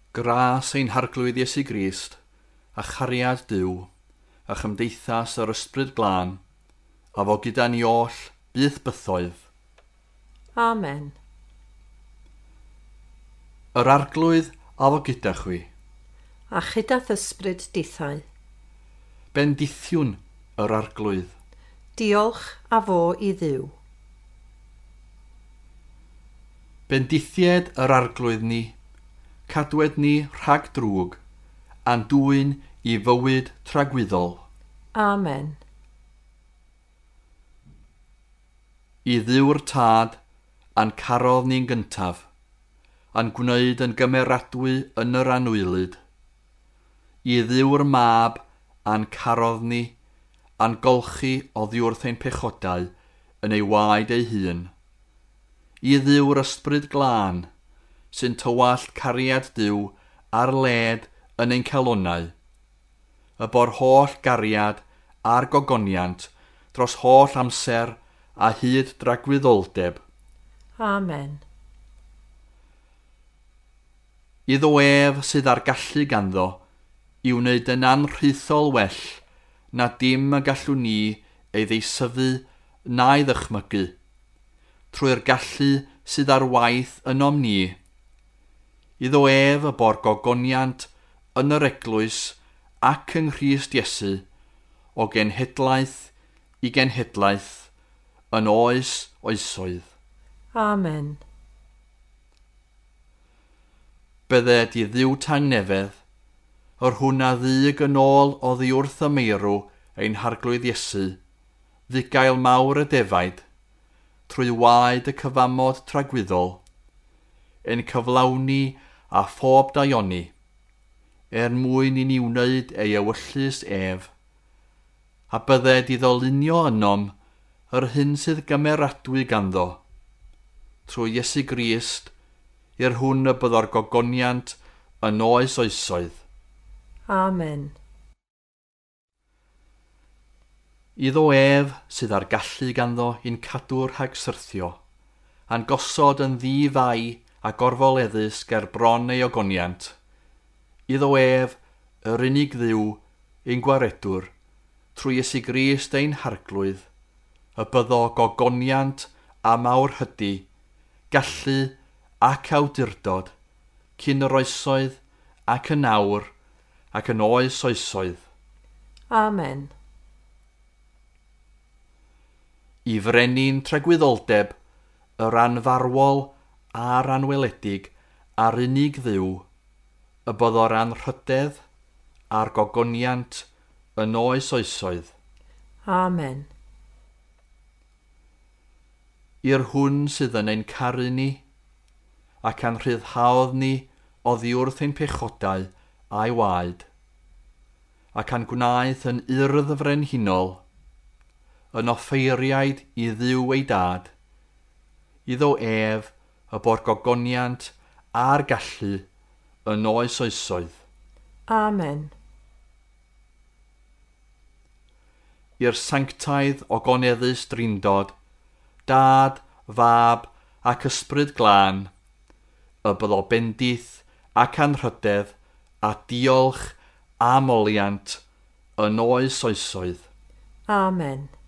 Gras ein harglwydd Iesu Grist, a chariad Duw, a chymdeithas yr ysbryd glân, a fo gyda ni oll byth bythoedd. Amen. Yr arglwydd a fo gyda chwi. A chydath ysbryd dithau. Bendithiwn yr arglwydd. Diolch a fo i Dduw. Bendithied yr arglwydd ni, cadwed ni rhag drwg, a'n dwyn i fywyd tragwyddol. Amen. I Dduw'r Tad, a'n carodd ni'n gyntaf, a'n gwneud yn gymeradwy yn yr anwylyd. I Dduw'r Mab, a'n carodd ni, a'n golchi oddi wrth ein pechodau yn ei waed ei hun. I Dduw'r ysbryd glân, sy'n tywallt cariad Duw ar led yn ein calonnau. Y bo'r holl gariad a'r gogoniant dros holl amser a hyd dragwyddoldeb. Amen. Iddo ef sydd ar gallu ganddo i wneud yn anrhythol well na dim y gallwn ni ei ddeisyfu na'i ddychmygu, trwy'r gallu sydd ar waith ynom ni. Iddo ef y bo'r gogoniant yn yr eglwys ac yng Nghrist Iesu, o genhedlaeth i genhedlaeth, yn oes oesoedd. Amen. Bydded i Dduw tangnefedd, yr hwnna ddig yn ôl oddi wrth y meirw ein harglwydd Iesu, ddigael mawr y defaid, trwy waed y cyfamod tragwyddol, yn cyflawni a phob daioni, mwyn i ni wneud ei ewyllus ef, a bydded i ddolunio ynom yr hyn sydd gymeradwy ganddo, trwy Iesu Grist, i'r hwn y byddo'r gogoniant yn oes oesoedd. Amen. Iddo ef sydd ar gallu ganddo i'n cadw rhag syrthio, a'n gosod yn ddi-fai a gorfoleddus ger bron ei ogoniant. Iddo ef, yr unig Dduw, ein gwaredwr, trwy Iesu Grist ein harglwydd, y byddo gogoniant a mawr hydy, gallu ac awdurdod, cyn yr oesoedd ac yn awr ac yn oes oesoedd. Amen. I frenin tragwyddoldeb, yr anfarwol a'r anweledig a'r unig Dduw, y byddo'r anrhydedd a'r gogoniant yn oes oesoedd. Amen. I'r hwn sydd yn ein caru ni, ac a'n rhyddhaodd ni oddi wrth ein pechodau a'i waed, ac a'n gwnaeth yn urdd frenhinol, yn offeiriaid i Dduw ei Dad, iddo ef y bo'r gogoniant a'r gallu yn oes oesoedd. Amen. I'r sanctaidd ogoneddus drindod, Dad, Fab ac ysbryd glân, y byddo bendith ac anrhydedd a diolch a moliant yn oes oesoedd. Amen.